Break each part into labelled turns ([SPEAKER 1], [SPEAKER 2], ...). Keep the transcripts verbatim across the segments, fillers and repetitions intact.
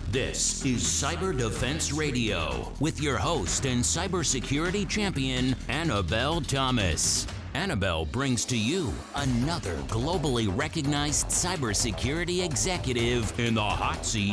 [SPEAKER 1] This is Cyber Defense Radio with your host and cybersecurity champion, Annabelle Thomas. Annabelle brings to you another globally recognized cybersecurity executive in the hot seat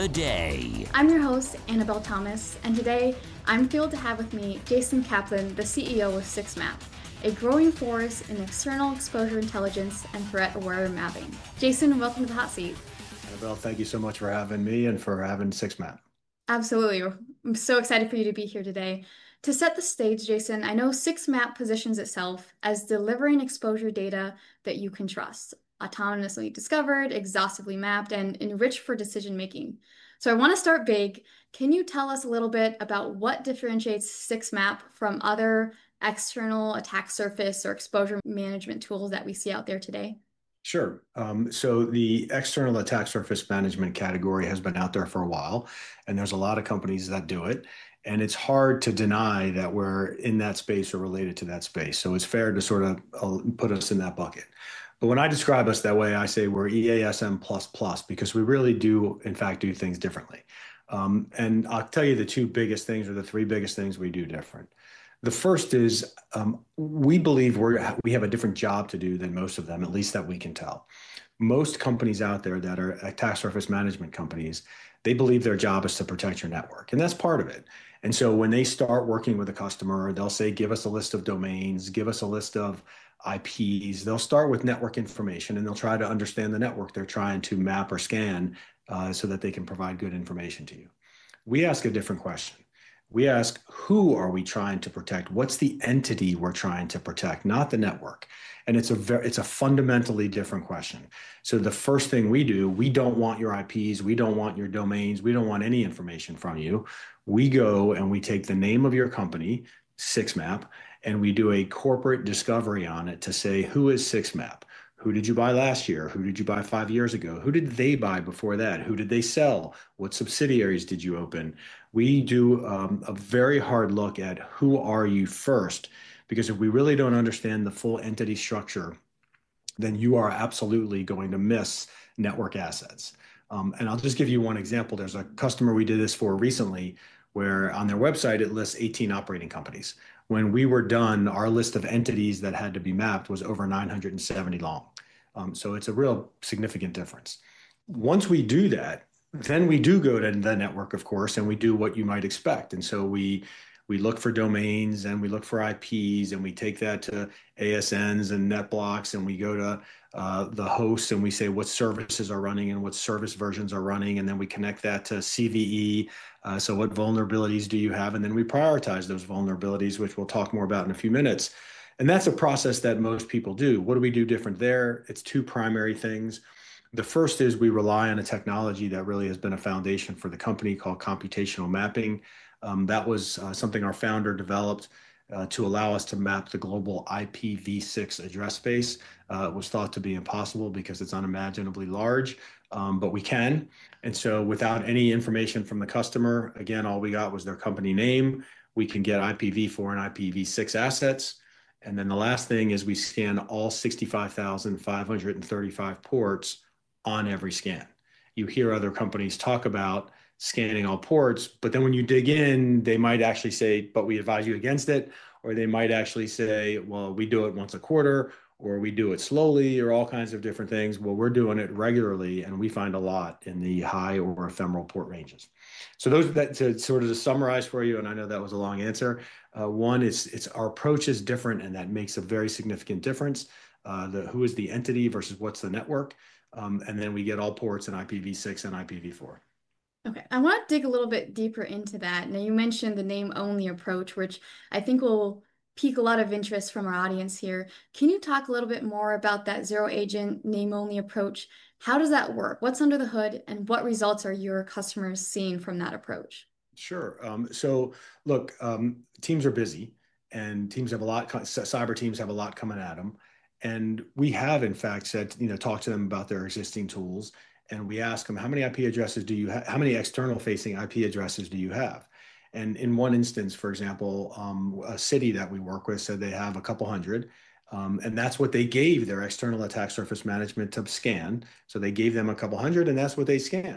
[SPEAKER 1] today.
[SPEAKER 2] I'm your host, Annabelle Thomas, and today I'm thrilled to have with me Jason Kaplan, the C E O of six map, a growing force in external exposure intelligence and threat-aware mapping. Jason, welcome to the hot seat.
[SPEAKER 3] Annabelle, thank you so much for having me and for having six map.
[SPEAKER 2] Absolutely. I'm so excited for you to be here today. To set the stage, Jason, I know six map positions itself as delivering exposure data that you can trust, autonomously discovered, exhaustively mapped, and enriched for decision making. So I want to start big. Can you tell us a little bit about what differentiates six map from other external attack surface or exposure management tools that we see out there today?
[SPEAKER 3] Sure. Um, so the external attack surface management category has been out there for a while, and there's a lot of companies that do it. And it's hard to deny that we're in that space or related to that space. So it's fair to sort of uh, put us in that bucket. But when I describe us that way, I say we're E A S M plus plus because we really do, in fact, do things differently. Um, and I'll tell you the two biggest things or the three biggest things we do different. The first is um, we believe we're, we have a different job to do than most of them, at least that we can tell. Most companies out there that are attack surface management companies, they believe their job is to protect your network, and that's part of it. And so when they start working with a customer, they'll say, give us a list of domains, give us a list of I Ps. They'll start with network information, and they'll try to understand the network they're trying to map or scan uh, so that they can provide good information to you. We ask a different question. We ask, who are we trying to protect? What's the entity we're trying to protect, not the network? And it's a very, it's a fundamentally different question. So the first thing we do, we don't want your I Ps, we don't want your domains, we don't want any information from you. We go and we take the name of your company, six map, and we do a corporate discovery on it to say, who is six map? Who did you buy last year? Who did you buy five years ago? Who did they buy before that? Who did they sell? What subsidiaries did you open? We do um, a very hard look at who are you first, because if we really don't understand the full entity structure, then you are absolutely going to miss network assets. Um, and I'll just give you one example. There's a customer we did this for recently where on their website, it lists eighteen operating companies. When we were done, our list of entities that had to be mapped was over nine hundred seventy long. Um, so it's a real significant difference. Once we do that, then we do go to the network, of course, and we do what you might expect. And so we we look for domains and we look for I Ps and we take that to A S Ns and NetBlocks and we go to uh, the hosts and we say what services are running and what service versions are running. And then we connect that to C V E. Uh, so what vulnerabilities do you have? And then we prioritize those vulnerabilities, which we'll talk more about in a few minutes. And that's a process that most people do. What do we do different there? It's two primary things. The first is we rely on a technology that really has been a foundation for the company called computational mapping. Um, that was uh, something our founder developed uh, to allow us to map the global I P v six address space. Uh, it was thought to be impossible because it's unimaginably large, um, but we can. And so without any information from the customer, again, all we got was their company name. We can get I P v four and I P v six assets. And then the last thing is we scan all sixty-five thousand five hundred thirty-five ports on every scan. You hear other companies talk about scanning all ports, but then when you dig in, they might actually say, but we advise you against it, or they might actually say, well, we do it once a quarter, or we do it slowly, or all kinds of different things. Well, we're doing it regularly, and we find a lot in the high or ephemeral port ranges. So those that to sort of to summarize for you, and I know that was a long answer. Uh, one is it's our approach is different, and that makes a very significant difference. Uh, the who is the entity versus what's the network, um, and then we get all ports in I P v six and I P v four.
[SPEAKER 2] Okay, I want to dig a little bit deeper into that. Now, you mentioned the name-only approach, which I think will pique a lot of interest from our audience here. Can you talk a little bit more about that zero-agent name-only approach? How does that work? What's under the hood, and what results are your customers seeing from that approach?
[SPEAKER 3] Sure. Um, so, look, um, teams are busy, and teams have a lot. Cyber teams have a lot coming at them, and we have, in fact, said, you know, talk to them about their existing tools. And we ask them, how many I P addresses do you have? How many external facing I P addresses do you have? And in one instance, for example, um, a city that we work with said they have a couple hundred. Um, and that's what they gave their external attack surface management to scan. So they gave them a couple hundred and that's what they scanned.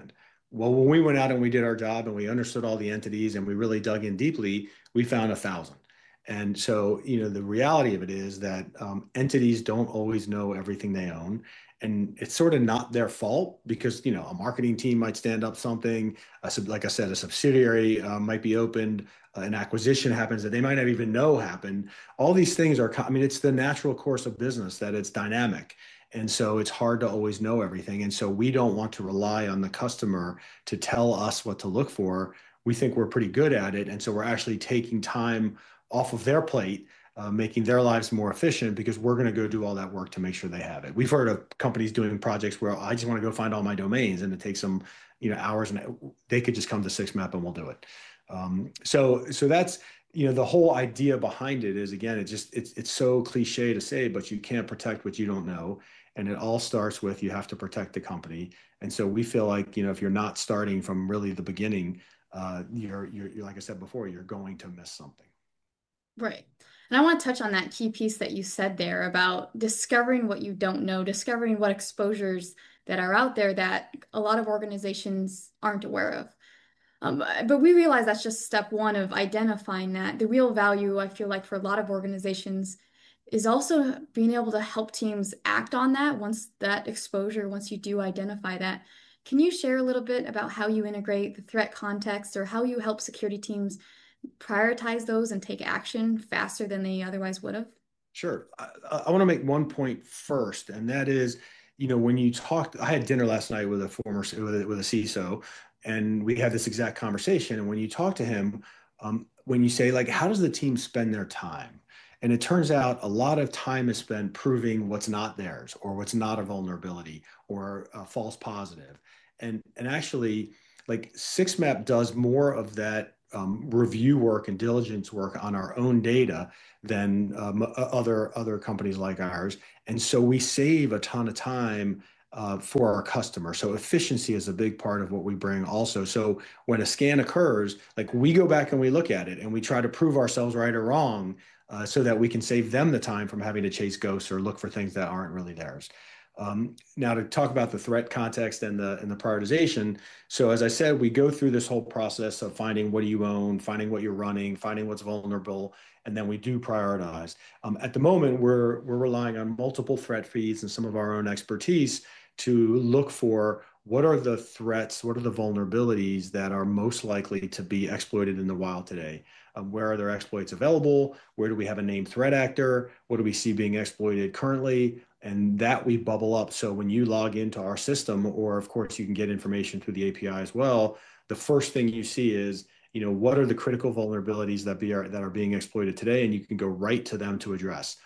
[SPEAKER 3] Well, when we went out and we did our job and we understood all the entities and we really dug in deeply, we found a thousand. And so, you know, the reality of it is that um, entities don't always know everything they own. And it's sort of not their fault because, you know, a marketing team might stand up something, a sub- like I said, a subsidiary uh, might be opened, uh, an acquisition happens that they might not even know happened. All these things are, co- I mean, it's the natural course of business that it's dynamic. And so it's hard to always know everything. And so we don't want to rely on the customer to tell us what to look for. We think we're pretty good at it. And so we're actually taking time off of their plate, uh, making their lives more efficient because we're going to go do all that work to make sure they have it. We've heard of companies doing projects where I just want to go find all my domains and it takes them, you know, hours, and they could just come to SixMap and we'll do it. Um, so, so that's, you know, the whole idea behind it is, again, it just, it's, it's so cliche to say, but you can't protect what you don't know. And it all starts with, you have to protect the company. And so we feel like, you know, if you're not starting from really the beginning, uh, you're, you're, you're, like I said before, you're going to miss something.
[SPEAKER 2] Right. And I want to touch on that key piece that you said there about discovering what you don't know, discovering what exposures that are out there that a lot of organizations aren't aware of. Um, but we realize that's just step one of identifying that. The real value, I feel like, for a lot of organizations is also being able to help teams act on that once that exposure, once you do identify that. Can you share a little bit about how you integrate the threat context or how you help security teams prioritize those and take action faster than they otherwise would have?
[SPEAKER 3] Sure. I, I want to make one point first, and that is, you know, when you talked, I had dinner last night with a former with a, with a C I S O, and we had this exact conversation. And when you talk to him, um, when you say like, how does the team spend their time? And it turns out a lot of time is spent proving what's not theirs, or what's not a vulnerability, or a false positive. And and actually, like SixMap does more of that um, review work and diligence work on our own data than um, other other companies like ours. And so we save a ton of time uh, for our customer. So efficiency is a big part of what we bring also. So when a scan occurs, like we go back and we look at it and we try to prove ourselves right or wrong uh, so that we can save them the time from having to chase ghosts or look for things that aren't really theirs. Um, now to talk about the threat context and the and the prioritization. So as I said, we go through this whole process of finding what do you own, finding what you're running, finding what's vulnerable, and then we do prioritize. Um, at the moment, we're we're relying on multiple threat feeds and some of our own expertise to look for what are the threats, what are the vulnerabilities that are most likely to be exploited in the wild today. Um, where are their exploits available? Where do we have a named threat actor? What do we see being exploited currently? And that we bubble up. So when you log into our system, or of course you can get information through the A P I as well, the first thing you see is, you know, what are the critical vulnerabilities that be are, that are being exploited today, and you can go right to them to address.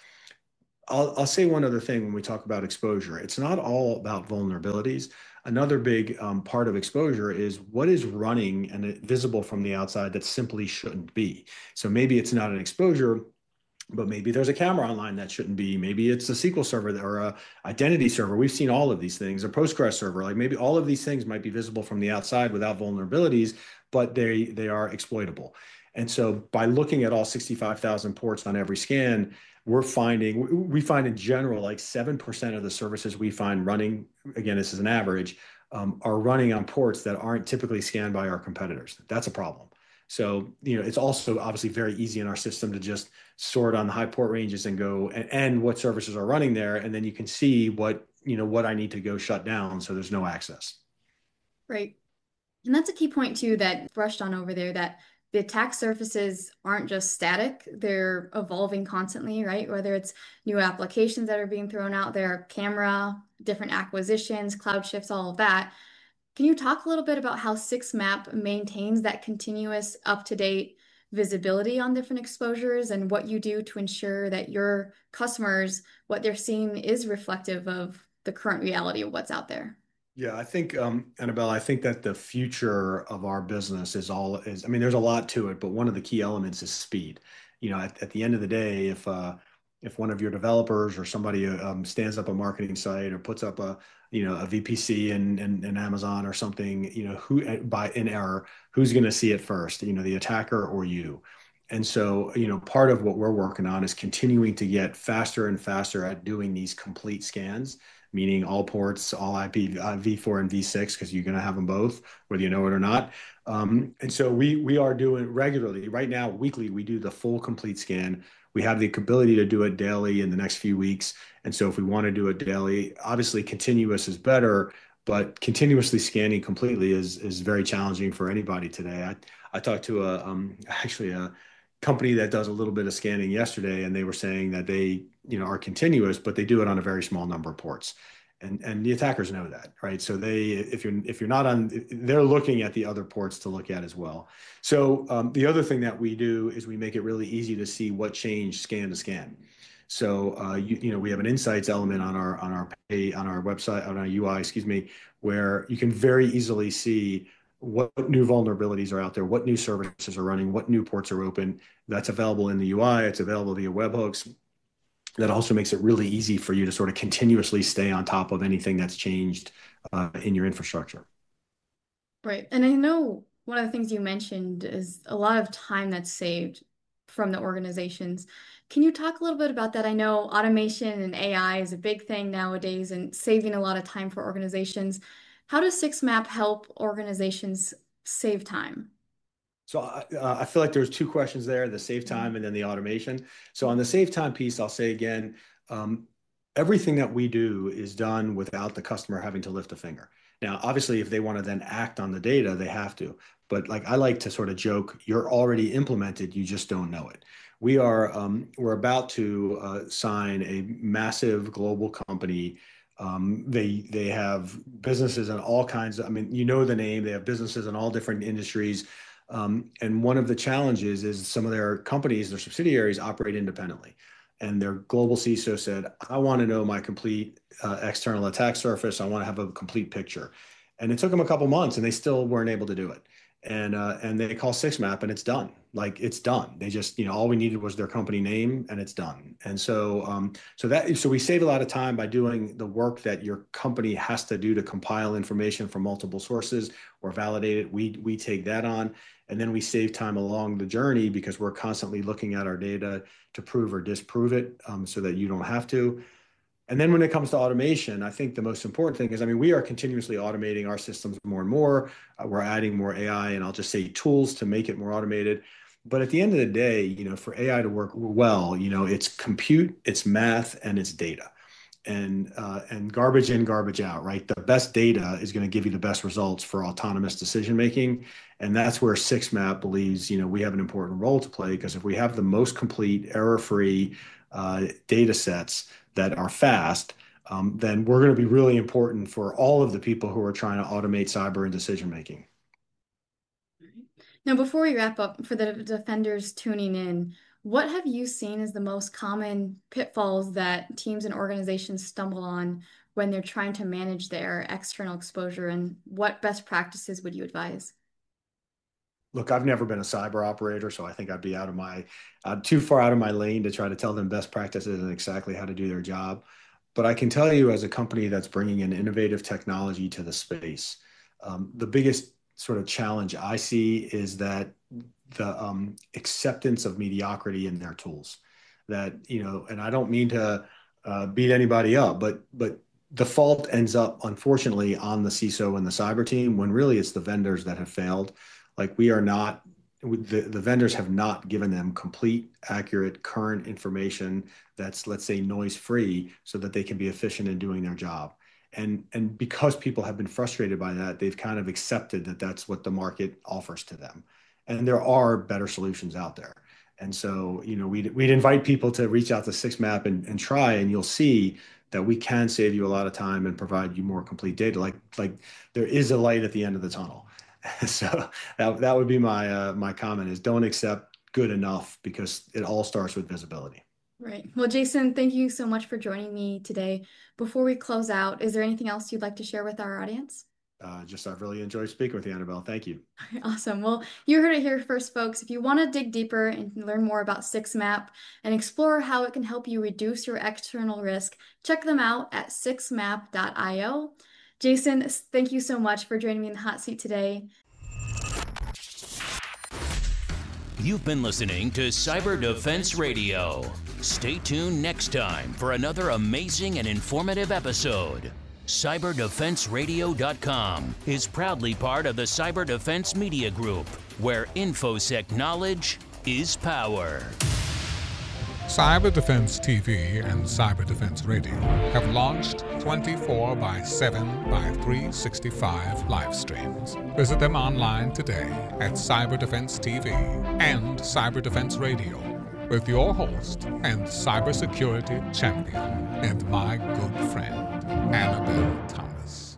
[SPEAKER 3] I'll, I'll say one other thing when we talk about exposure. It's not all about vulnerabilities. Another big um, part of exposure is what is running and visible from the outside that simply shouldn't be. So maybe it's not an exposure, but maybe there's a camera online that shouldn't be. Maybe it's a S Q L server or a identity server. We've seen all of these things, a Postgres server. Like maybe all of these things might be visible from the outside without vulnerabilities, but they they are exploitable. And so by looking at all sixty-five thousand ports on every scan, we're finding, we find in general, like seven percent of the services we find running, again, this is an average, um, are running on ports that aren't typically scanned by our competitors. That's a problem. So, you know, it's also obviously very easy in our system to just sort on the high port ranges and go and, and what services are running there. And then you can see what, you know, what I need to go shut down so there's no access.
[SPEAKER 2] Right. And that's a key point too that brushed on over there that the attack surfaces aren't just static, they're evolving constantly, right? Whether it's new applications that are being thrown out there, camera, different acquisitions, cloud shifts, all of that. Can you talk a little bit about how SixMap maintains that continuous up-to-date visibility on different exposures and what you do to ensure that your customers, what they're seeing is reflective of the current reality of what's out there?
[SPEAKER 3] Yeah, I think, um, Annabelle, I think that the future of our business is all is, I mean, there's a lot to it, but one of the key elements is speed. You know, at, at the end of the day, if uh, if one of your developers or somebody um, stands up a marketing site or puts up a, you know, a V P C in, in, in Amazon or something, you know, who by in error, who's going to see it first? You know, the attacker or you? And so, you know, part of what we're working on is continuing to get faster and faster at doing these complete scans meaning all ports, all I P v four and v six, because you're going to have them both, whether you know it or not. Um, and so we we are doing regularly right now, weekly. We do the full complete scan. We have the ability to do it daily in the next few weeks. And so if we want to do it daily, obviously continuous is better, but continuously scanning completely is is very challenging for anybody today. I I talked to a um, actually a company that does a little bit of scanning yesterday, and they were saying that they you know are continuous, but they do it on a very small number of ports, and and the attackers know that, right? So they if you're if you're not on, they're looking at the other ports to look at as well. So um, the other thing that we do is we make it really easy to see what changed scan to scan. So uh, you, you know we have an insights element on our on our pay, on our website, on our U I, excuse me, where you can very easily see what new vulnerabilities are out there, what new services are running, what new ports are open. That's available in the U I. It's available via webhooks. That also makes it really easy for you to sort of continuously stay on top of anything that's changed uh, in your infrastructure.
[SPEAKER 2] Right. And I know one of the things you mentioned is a lot of time that's saved from the organizations. Can you talk a little bit about that? I know automation and A I is a big thing nowadays and saving a lot of time for organizations. How does six map help organizations save time?
[SPEAKER 3] So uh, I feel like there's two questions there, the save time and then the automation. So on the save time piece, I'll say again, um, everything that we do is done without the customer having to lift a finger. Now, obviously, if they want to then act on the data, they have to. But like I like to sort of joke, you're already implemented, you just don't know it. We are um, we're about to uh, sign a massive global company. Um, they they have businesses in all kinds of, I mean, you know the name, they have businesses in all different industries. Um, and one of the challenges is some of their companies, their subsidiaries operate independently. And their global C I S O said, I want to know my complete uh, external attack surface. I want to have a complete picture. And it took them a couple months and they still weren't able to do it. And uh, and they call six map and it's done. Like it's done. They just, you know, all we needed was their company name and it's done. And so um, so that so we save a lot of time by doing the work that your company has to do to compile information from multiple sources or validate it. We we take that on. And then we save time along the journey because we're constantly looking at our data to prove or disprove it um, so that you don't have to. And then when it comes to automation, I think the most important thing is, I mean, we are continuously automating our systems more and more. Uh, we're adding more A I and I'll just say tools to make it more automated. But at the end of the day, you know, for A I to work well, you know, it's compute, it's math, and it's data. And uh, and garbage in, garbage out, right? The best data is going to give you the best results for autonomous decision making, and that's where six map believes, you know, we have an important role to play because if we have the most complete, error-free uh, data sets that are fast, um, then we're going to be really important for all of the people who are trying to automate cyber and decision making.
[SPEAKER 2] Now, before we wrap up, for the defenders tuning in, what have you seen as the most common pitfalls that teams and organizations stumble on when they're trying to manage their external exposure, and what best practices would you advise?
[SPEAKER 3] Look, I've never been a cyber operator, so I think I'd be out of my, uh, too far out of my lane to try to tell them best practices and exactly how to do their job. But I can tell you as a company that's bringing in innovative technology to the space, um, the biggest sort of challenge I see is that the um, acceptance of mediocrity in their tools. That, you know, and I don't mean to uh, beat anybody up, but but the fault ends up, unfortunately, on the C I S O and the cyber team when really it's the vendors that have failed. Like we are not, the, the vendors have not given them complete, accurate, current information that's, let's say, noise free so that they can be efficient in doing their job. And, and because people have been frustrated by that, they've kind of accepted that that's what the market offers to them. And there are better solutions out there. And so, you know, we'd, we'd invite people to reach out to six map and, and try, and you'll see that we can save you a lot of time and provide you more complete data. Like, like there is a light at the end of the tunnel. So that, that would be my, uh, my comment is don't accept good enough because it all starts with visibility.
[SPEAKER 2] Right. Well, Jason, thank you so much for joining me today. Before we close out, is there anything else you'd like to share with our audience?
[SPEAKER 3] Uh, just I've really enjoyed speaking with you, Annabelle. Thank you.
[SPEAKER 2] Awesome. Well, you heard it here first, folks. If you want to dig deeper and learn more about six map and explore how it can help you reduce your external risk, check them out at six map dot i o. Jason, thank you so much for joining me in the hot seat today.
[SPEAKER 1] You've been listening to Cyber Defense Radio. Stay tuned next time for another amazing and informative episode. Cyber Defense Radio dot com is proudly part of the Cyber Defense Media Group, where InfoSec knowledge is power.
[SPEAKER 4] Cyber Defense T V and Cyber Defense Radio have launched twenty-four by seven by three sixty-five live streams. Visit them online today at Cyber Defense T V and Cyber Defense Radio with your host and cybersecurity champion and my good friend, Annabelle Thomas.